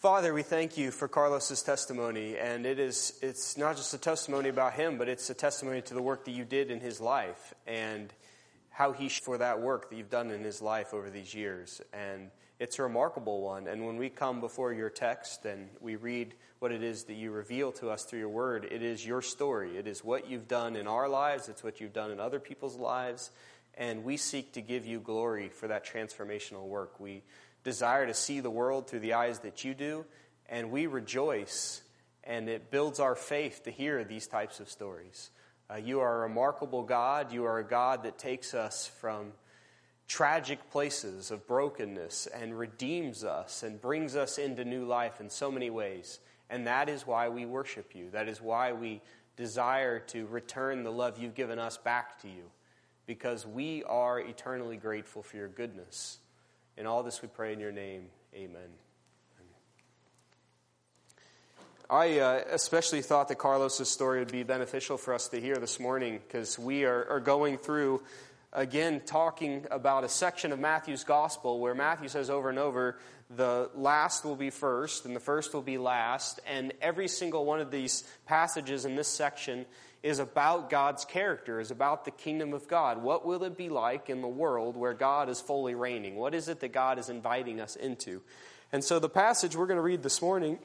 Father, we thank you for Carlos's testimony, and it's not just a testimony about him, but it's a testimony to the work that you did in his life and how for that work that you've done in his life over these years. And it's a remarkable one. And when we come before your text and we read what it is that you reveal to us through your word, it is your story. It is what you've done in our lives. It's what you've done in other people's lives. And we seek to give you glory for that transformational work. We desire to see the world through the eyes that you do, and we rejoice, and it builds our faith to hear these types of stories. You are a remarkable God. You are a God that takes us from tragic places of brokenness and redeems us and brings us into new life in so many ways. And that is why we worship you. That is why we desire to return the love you've given us back to you, because we are eternally grateful for your goodness. In all this we pray in your name. Amen. I especially thought that Carlos's story would be beneficial for us to hear this morning, because we are going through, again, talking about a section of Matthew's gospel where Matthew says over and over, the last will be first and the first will be last. And every single one of these passages in this section is about God's character, is about the kingdom of God. What will it be like in the world where God is fully reigning? What is it that God is inviting us into? And so the passage we're going to read this morning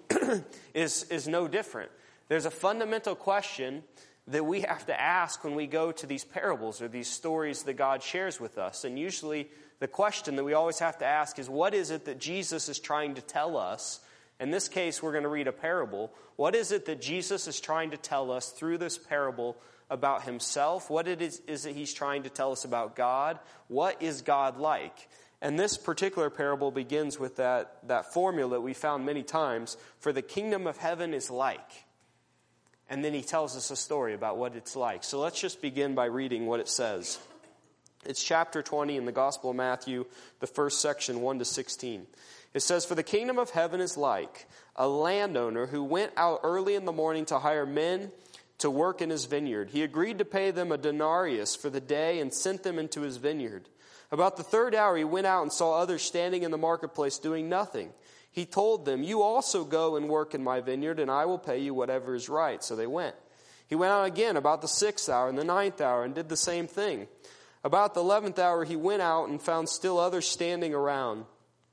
is no different. There's a fundamental question that we have to ask when we go to these parables or these stories that God shares with us. And usually the question that we always have to ask is, what is it that Jesus is trying to tell us? In this case, we're going to read a parable. What is it that Jesus is trying to tell us through this parable about himself? What is it he's trying to tell us about God? What is God like? And this particular parable begins with that formula that we found many times, for the kingdom of heaven is like. And then he tells us a story about what it's like. So let's just begin by reading what it says. It's chapter 20 in the Gospel of Matthew, the first section, 1 to 16. It says, "For the kingdom of heaven is like a landowner who went out early in the morning to hire men to work in his vineyard. He agreed to pay them a denarius for the day and sent them into his vineyard. About the third hour he went out and saw others standing in the marketplace doing nothing. He told them, 'You also go and work in my vineyard, and I will pay you whatever is right.' So they went. He went out again about the 6th hour and the 9th hour and did the same thing. About the 11th hour he went out and found still others standing around.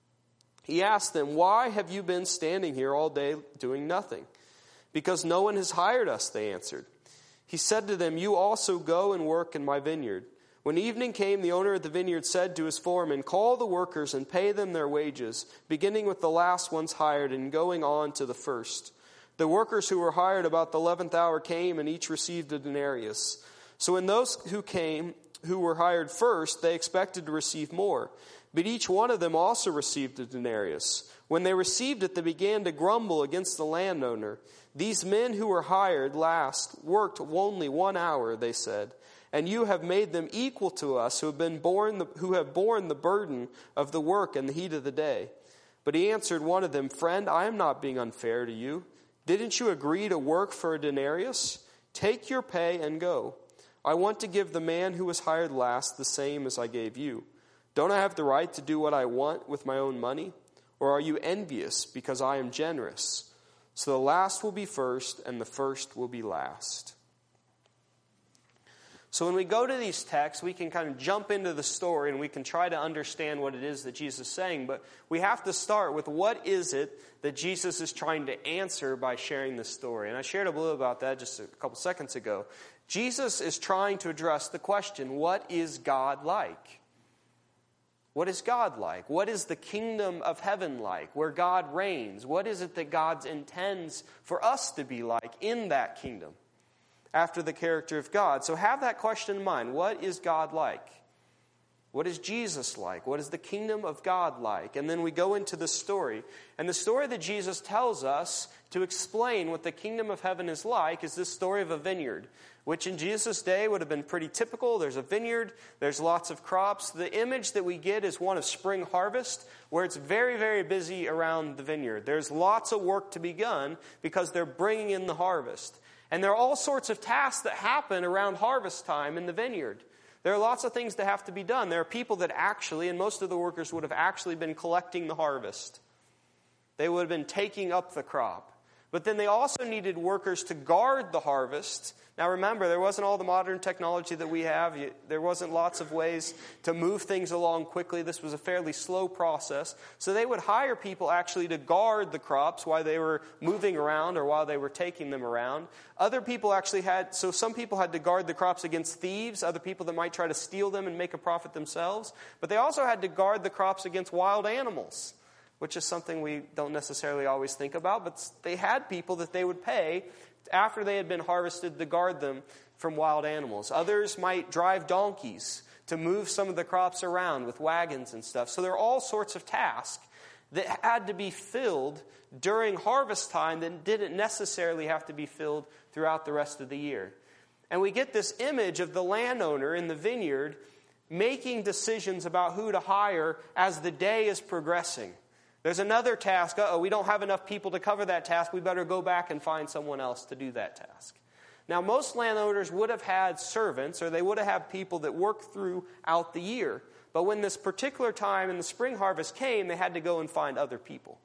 He asked them, 'Why have you been standing here all day doing nothing?' 'Because no one has hired us,' they answered. He said to them, 'You also go and work in my vineyard.' When evening came, the owner of the vineyard said to his foreman, 'Call the workers and pay them their wages, beginning with the last ones hired and going on to the first.' The workers who were hired about the 11th hour came, and each received a denarius. So when those who were hired first, they expected to receive more. But each one of them also received a denarius. When they received it, they began to grumble against the landowner. 'These men who were hired last worked only 1 hour,' they said, 'and you have made them equal to us who have borne the burden of the work and the heat of the day.' But he answered one of them, 'Friend, I am not being unfair to you. Didn't you agree to work for a denarius? Take your pay and go. I want to give the man who was hired last the same as I gave you. Don't I have the right to do what I want with my own money? Or are you envious because I am generous? So the last will be first, and the first will be last.'" So when we go to these texts, we can kind of jump into the story and we can try to understand what it is that Jesus is saying. But we have to start with, what is it that Jesus is trying to answer by sharing this story? And I shared a little about that just a couple seconds ago. Jesus is trying to address the question, what is God like? What is God like? What is the kingdom of heaven like, where God reigns? What is it that God intends for us to be like in that kingdom, after the character of God? So have that question in mind. What is God like? What is Jesus like? What is the kingdom of God like? And then we go into the story. And the story that Jesus tells us to explain what the kingdom of heaven is like is this story of a vineyard, which in Jesus' day would have been pretty typical. There's a vineyard, there's lots of crops. The image that we get is one of spring harvest, where it's very, very busy around the vineyard. There's lots of work to be done because they're bringing in the harvest. And there are all sorts of tasks that happen around harvest time in the vineyard. There are lots of things that have to be done. There are people that actually, and most of the workers would have actually been collecting the harvest. They would have been taking up the crop. But then they also needed workers to guard the harvest. Now remember, there wasn't all the modern technology that we have. There wasn't lots of ways to move things along quickly. This was a fairly slow process. So they would hire people actually to guard the crops while they were moving around or while they were taking them around. Other people some people had to guard the crops against thieves, other people that might try to steal them and make a profit themselves. But they also had to guard the crops against wild animals, which is something we don't necessarily always think about, but they had people that they would pay after they had been harvested to guard them from wild animals. Others might drive donkeys to move some of the crops around with wagons and stuff. So there are all sorts of tasks that had to be filled during harvest time that didn't necessarily have to be filled throughout the rest of the year. And we get this image of the landowner in the vineyard making decisions about who to hire as the day is progressing. There's another task. We don't have enough people to cover that task. We better go back and find someone else to do that task. Now, most landowners would have had servants, or they would have had people that worked throughout the year. But when this particular time in the spring harvest came, they had to go and find other people.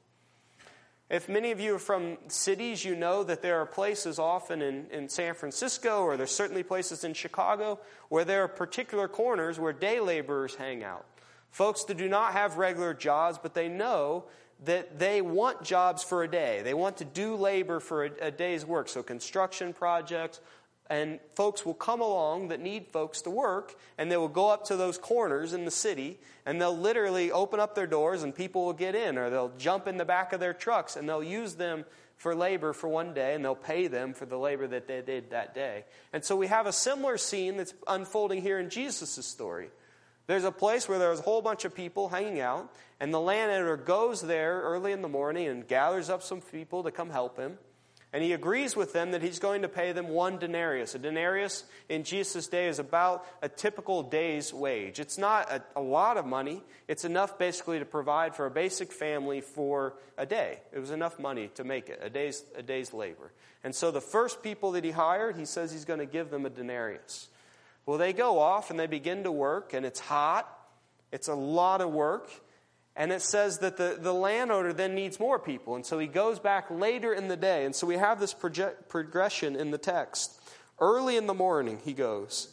If many of you are from cities, you know that there are places often in San Francisco, or there's certainly places in Chicago, where there are particular corners where day laborers hang out. Folks that do not have regular jobs, but they know that they want jobs for a day. They want to do labor for a day's work. So construction projects, and folks will come along that need folks to work, and they will go up to those corners in the city, and they'll literally open up their doors, and people will get in, or they'll jump in the back of their trucks, and they'll use them for labor for one day, and they'll pay them for the labor that they did that day. And so we have a similar scene that's unfolding here in Jesus' story. There's a place where there's a whole bunch of people hanging out, and the landowner goes there early in the morning and gathers up some people to come help him. And he agrees with them that he's going to pay them 1 denarius. A denarius in Jesus' day is about a typical day's wage. It's not a lot of money. It's enough basically to provide for a basic family for a day. It was enough money to make it, a day's labor. And so the first people that he hired, he says he's going to give them a denarius. Well, they go off and they begin to work, and it's hot. It's a lot of work. And it says that the landowner then needs more people. And so he goes back later in the day. And so we have this progression in the text. Early in the morning, he goes.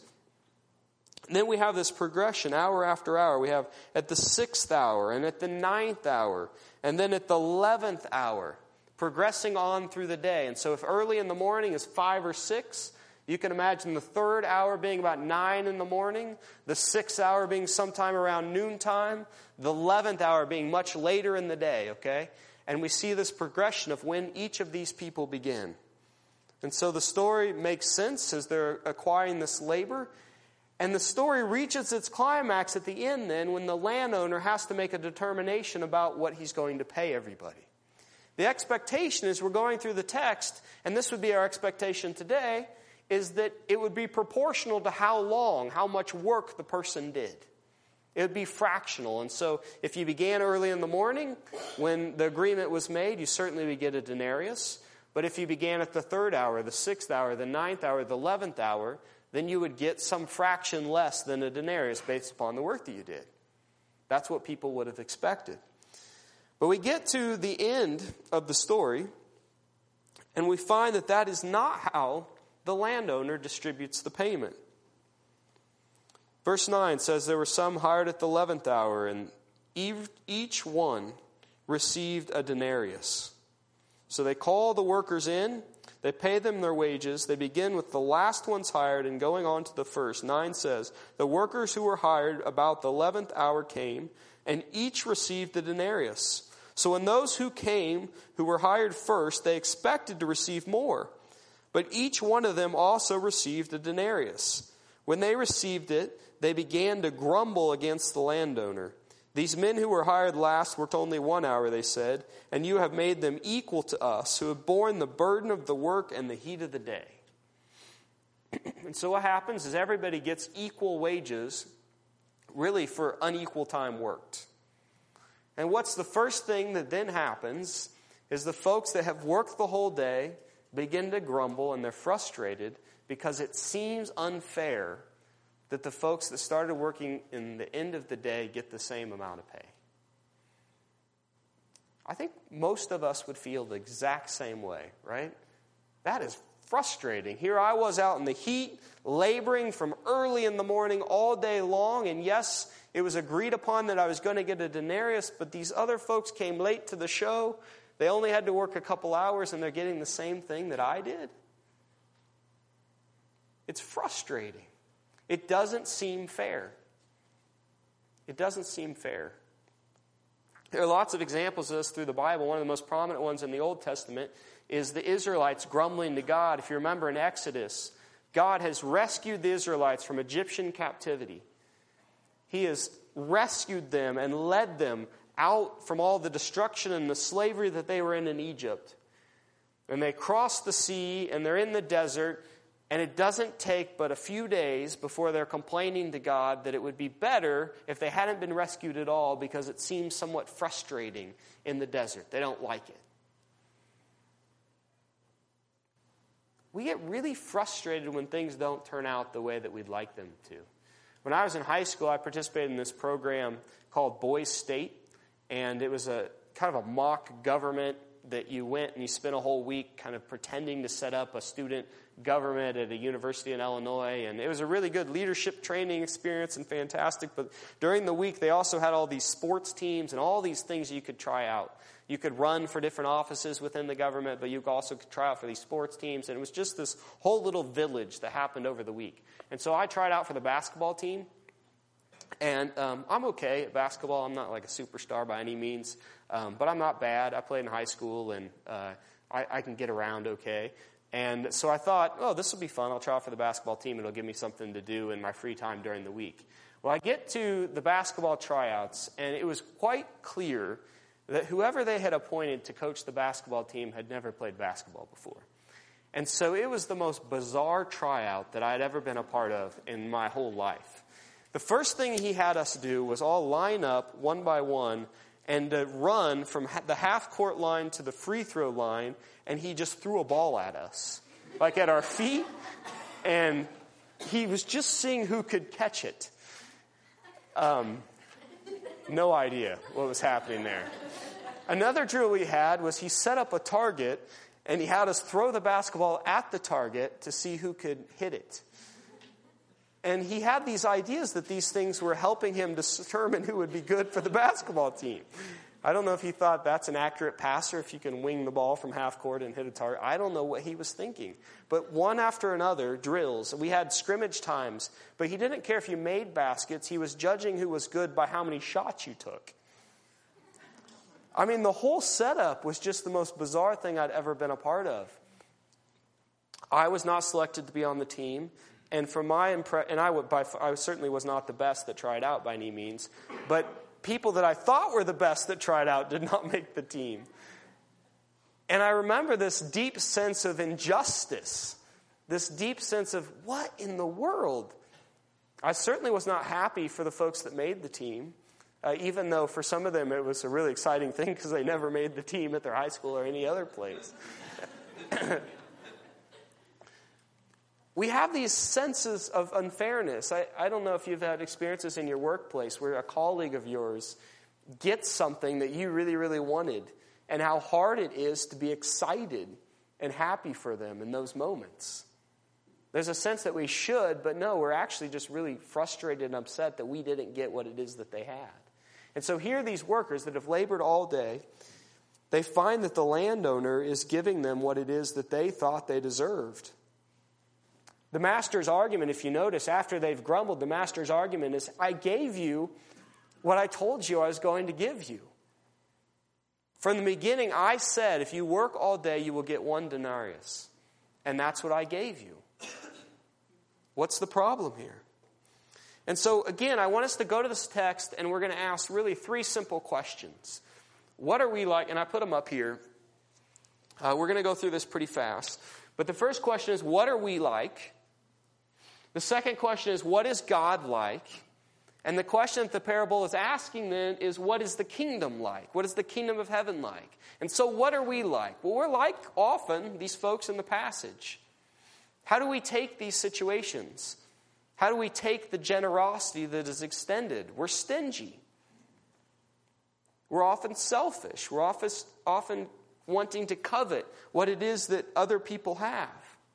And then we have this progression hour after hour. We have at the 6th hour, and at the 9th hour, and then at the 11th hour, progressing on through the day. And so if early in the morning is 5 or 6, you can imagine the 3rd hour being about 9 in the morning, the 6th hour being sometime around noontime, the 11th hour being much later in the day, okay? And we see this progression of when each of these people begin. And so the story makes sense as they're acquiring this labor. And the story reaches its climax at the end then when the landowner has to make a determination about what he's going to pay everybody. The expectation as we're going through the text, and this would be our expectation today, is that it would be proportional to how much work the person did. It would be fractional. And so if you began early in the morning, when the agreement was made, you certainly would get a denarius. But if you began at the 3rd hour, the 6th hour, the 9th hour, the 11th hour, then you would get some fraction less than a denarius based upon the work that you did. That's what people would have expected. But we get to the end of the story, and we find that that is not how the landowner distributes the payment. Verse 9 says there were some hired at the 11th hour, and each one received a denarius. So they call the workers in, they pay them their wages, they begin with the last ones hired and going on to the first. 9 says, the workers who were hired about the 11th hour came, and each received a denarius. So when those who came, who were hired first, they expected to receive more. But each one of them also received a denarius. When they received it, they began to grumble against the landowner. These men who were hired last worked only 1 hour, they said, and you have made them equal to us, who have borne the burden of the work and the heat of the day. And so what happens is everybody gets equal wages, really for unequal time worked. And what's the first thing that then happens is the folks that have worked the whole day begin to grumble, and they're frustrated because it seems unfair that the folks that started working in the end of the day get the same amount of pay. I think most of us would feel the exact same way, right? That is frustrating. Here I was out in the heat, laboring from early in the morning all day long, and yes, it was agreed upon that I was going to get a denarius, but these other folks came late to the show. They only had to work a couple hours, and they're getting the same thing that I did. It's frustrating. It doesn't seem fair. It doesn't seem fair. There are lots of examples of this through the Bible. One of the most prominent ones in the Old Testament is the Israelites grumbling to God. If you remember in Exodus, God has rescued the Israelites from Egyptian captivity. He has rescued them and led them out from all the destruction and the slavery that they were in Egypt. And they cross the sea and they're in the desert, and it doesn't take but a few days before they're complaining to God that it would be better if they hadn't been rescued at all because it seems somewhat frustrating in the desert. They don't like it. We get really frustrated when things don't turn out the way that we'd like them to. When I was in high school, I participated in this program called Boys State, and it was a kind of a mock government that you went and you spent a whole week kind of pretending to set up a student government at a university in Illinois. And it was a really good leadership training experience and fantastic. But during the week, they also had all these sports teams and all these things you could try out. You could run for different offices within the government, but you also could try out for these sports teams. And it was just this whole little village that happened over the week. And so I tried out for the basketball team. And I'm okay at basketball. I'm not like a superstar by any means. But I'm not bad. I played in high school, and I can get around okay. And so I thought, oh, this will be fun. I'll try out for the basketball team. It'll give me something to do in my free time during the week. Well, I get to the basketball tryouts, and it was quite clear that whoever they had appointed to coach the basketball team had never played basketball before. And so it was the most bizarre tryout that I had ever been a part of in my whole life. The first thing he had us do was all line up one by one and to run from the half-court line to the free throw line, and he just threw a ball at us, like at our feet, and he was just seeing who could catch it. No idea what was happening there. Another drill we had was he set up a target, and he had us throw the basketball at the target to see who could hit it. And he had these ideas that these things were helping him determine who would be good for the basketball team. I don't know if he thought that's an accurate passer, if you can wing the ball from half court and hit a target. I don't know what he was thinking. But one after another, drills. We had scrimmage times. But he didn't care if you made baskets. He was judging who was good by how many shots you took. I mean, the whole setup was just the most bizarre thing I'd ever been a part of. I was not selected to be on the team. And from my impression, and I certainly was not the best that tried out by any means, but people that I thought were the best that tried out did not make the team. And I remember this deep sense of injustice, this deep sense of what in the world? I certainly was not happy for the folks that made the team, even though for some of them it was a really exciting thing because they never made the team at their high school or any other place. We have these senses of unfairness. I don't know if you've had experiences in your workplace where a colleague of yours gets something that you really, really wanted, and how hard it is to be excited and happy for them in those moments. There's a sense that we should, but no, we're actually just really frustrated and upset that we didn't get what it is that they had. And so here these workers that have labored all day, they find that the landowner is giving them what it is that they thought they deserved. The master's argument, if you notice, after they've grumbled, the master's argument is, I gave you what I told you I was going to give you. From the beginning, I said, if you work all day, you will get 1 denarius. And that's what I gave you. What's the problem here? And so, again, I want us to go to this text, and we're going to ask really 3 simple questions. What are we like? And I put them up here. We're going to go through this pretty fast. But the first question is, what are we like? The second question is, what is God like? And the question that the parable is asking then is, what is the kingdom like? What is the kingdom of heaven like? And so what are we like? Well, we're like often these folks in the passage. How do we take these situations? How do we take the generosity that is extended? We're stingy. We're often selfish. We're often wanting to covet what it is that other people have.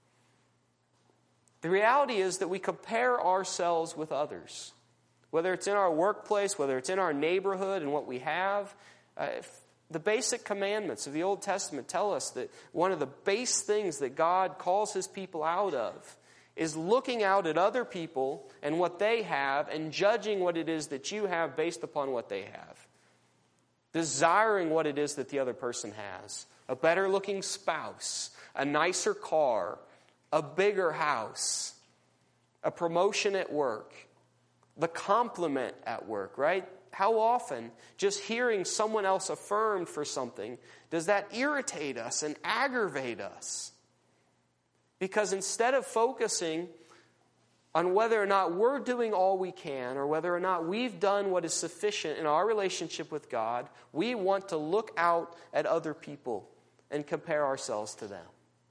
The reality is that we compare ourselves with others. Whether it's in our workplace, whether it's in our neighborhood and what we have. The basic commandments of the Old Testament tell us that one of the base things that God calls His people out of is looking out at other people and what they have and judging what it is that you have based upon what they have. Desiring what it is that the other person has. A better looking spouse, a nicer car, a bigger house, a promotion at work, the compliment at work, right? How often, just hearing someone else affirmed for something, does that irritate us and aggravate us? Because instead of focusing on whether or not we're doing all we can or whether or not we've done what is sufficient in our relationship with God, we want to look out at other people and compare ourselves to them.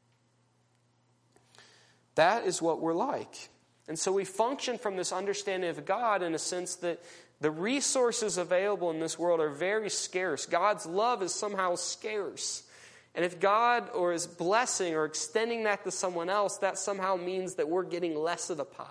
That is what we're like. And so we function from this understanding of God in a sense that the resources available in this world are very scarce. God's love is somehow scarce. And if God or His blessing or extending that to someone else, that somehow means that we're getting less of the pie.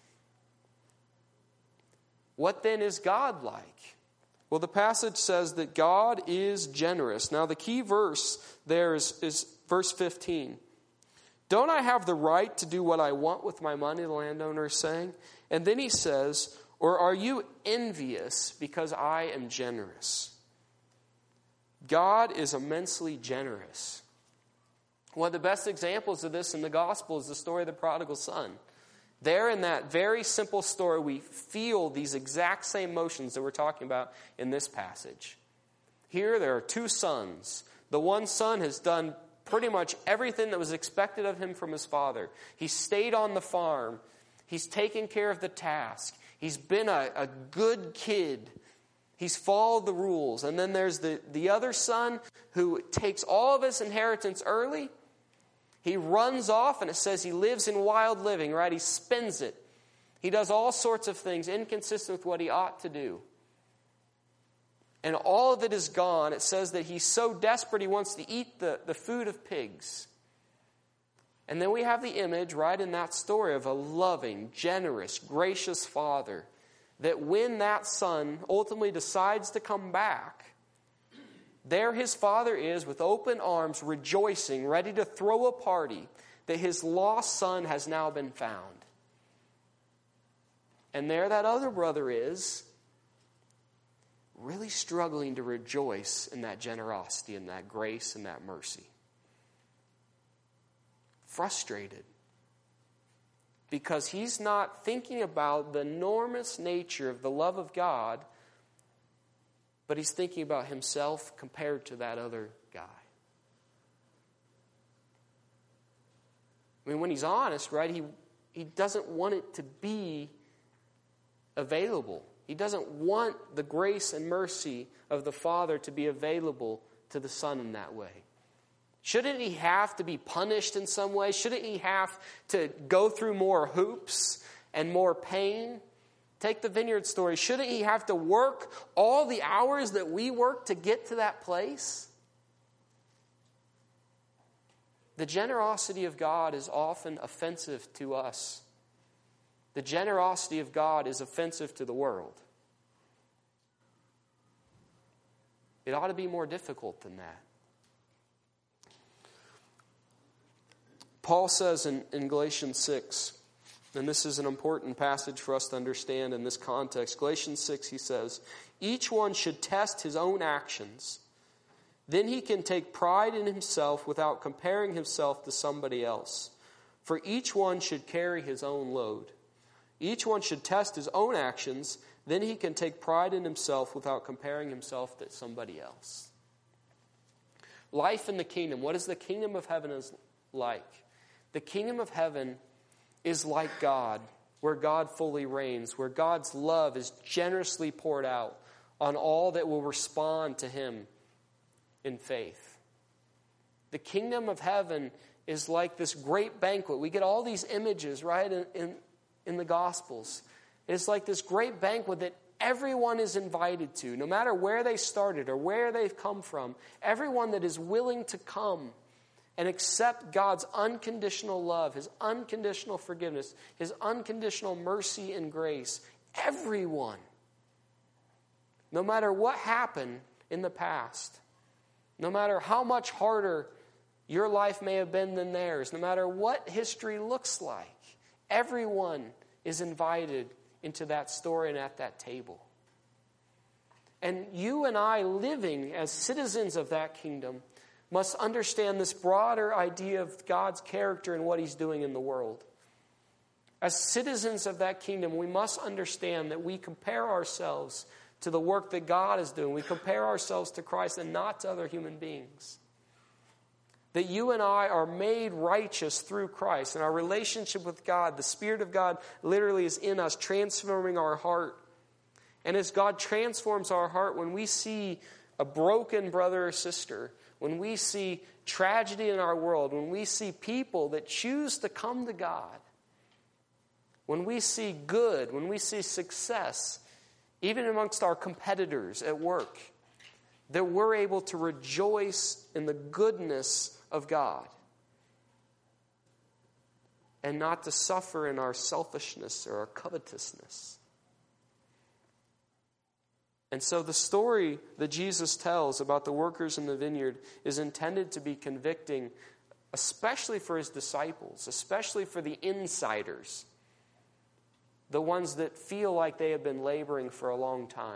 What then is God like? Well, the passage says that God is generous. Now, the key verse there is verse 15. Don't I have the right to do what I want with my money, the landowner is saying? And then he says, or are you envious because I am generous? God is immensely generous. One of the best examples of this in the gospel is the story of the prodigal son. There in that very simple story, we feel these exact same emotions that we're talking about in this passage. Here there are two sons. The one son has done pretty much everything that was expected of him from his father. He stayed on the farm. He's taken care of the task. He's been a good kid. He's followed the rules. And then there's the other son who takes all of his inheritance early. He runs off, and it says he lives in wild living, right? He spends it. He does all sorts of things inconsistent with what he ought to do. And all of it is gone. It says that he's so desperate he wants to eat the food of pigs. And then we have the image right in that story of a loving, generous, gracious father that when that son ultimately decides to come back, there his father is with open arms, rejoicing, ready to throw a party that his lost son has now been found. And there that other brother is, really struggling to rejoice in that generosity and that grace and that mercy. Frustrated. Because he's not thinking about the enormous nature of the love of God, but he's thinking about himself compared to that other guy. I mean, when he's honest, right, he doesn't want it to be available. He doesn't want the grace and mercy of the Father to be available to the Son in that way. Shouldn't he have to be punished in some way? Shouldn't he have to go through more hoops and more pain? Take the vineyard story. Shouldn't he have to work all the hours that we work to get to that place? The generosity of God is often offensive to us. The generosity of God is offensive to the world. It ought to be more difficult than that. Paul says in Galatians 6, and this is an important passage for us to understand in this context. Galatians 6, he says, each one should test his own actions. Then he can take pride in himself without comparing himself to somebody else. For each one should carry his own load. Each one should test his own actions. Then he can take pride in himself without comparing himself to somebody else. Life in the kingdom. What is the kingdom of heaven is like? The kingdom of heaven is like God, where God fully reigns, where God's love is generously poured out on all that will respond to Him in faith. The kingdom of heaven is like this great banquet. We get all these images, right, in the Gospels. It's like this great banquet that everyone is invited to, no matter where they started or where they've come from, everyone that is willing to come and accept God's unconditional love, His unconditional forgiveness, His unconditional mercy and grace, everyone, no matter what happened in the past, no matter how much harder your life may have been than theirs, no matter what history looks like, everyone is invited into that story and at that table. And you and I, living as citizens of that kingdom, must understand this broader idea of God's character and what He's doing in the world. As citizens of that kingdom, we must understand that we compare ourselves to the work that God is doing. We compare ourselves to Christ and not to other human beings. That you and I are made righteous through Christ. And our relationship with God, the Spirit of God literally is in us, transforming our heart. And as God transforms our heart, when we see a broken brother or sister, when we see tragedy in our world, when we see people that choose to come to God, when we see good, when we see success, even amongst our competitors at work, that we're able to rejoice in the goodness of God and not to suffer in our selfishness or our covetousness. And so the story that Jesus tells about the workers in the vineyard is intended to be convicting, especially for His disciples, especially for the insiders, the ones that feel like they have been laboring for a long time.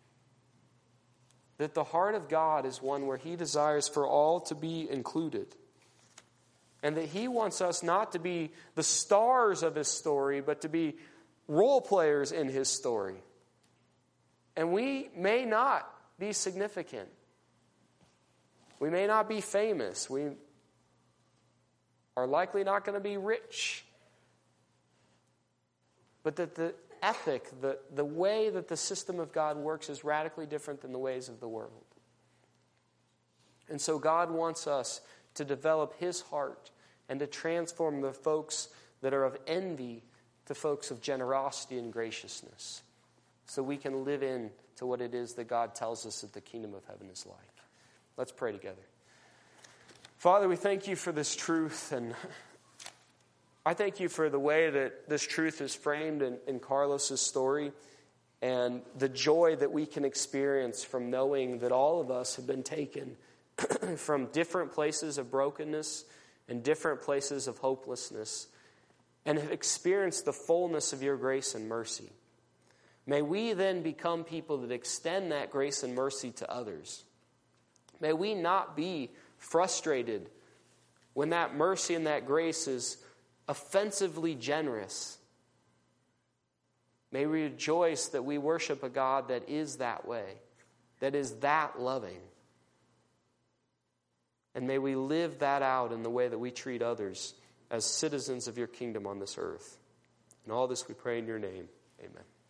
That the heart of God is one where He desires for all to be included. And that He wants us not to be the stars of His story, but to be role players in His story. And we may not be significant. We may not be famous. We are likely not going to be rich. But that the ethic, the way that the system of God works is radically different than the ways of the world. And so God wants us to develop His heart and to transform the folks that are of envy to folks of generosity and graciousness, so we can live in to what it is that God tells us that the kingdom of heaven is like. Let's pray together. Father, we thank You for this truth, and I thank You for the way that this truth is framed in Carlos's story, and the joy that we can experience from knowing that all of us have been taken from different places of brokenness and different places of hopelessness, and have experienced the fullness of Your grace and mercy. May we then become people that extend that grace and mercy to others. May we not be frustrated when that mercy and that grace is offensively generous. May we rejoice that we worship a God that is that way, that is that loving. And may we live that out in the way that we treat others as citizens of Your kingdom on this earth. And all this we pray in Your name. Amen.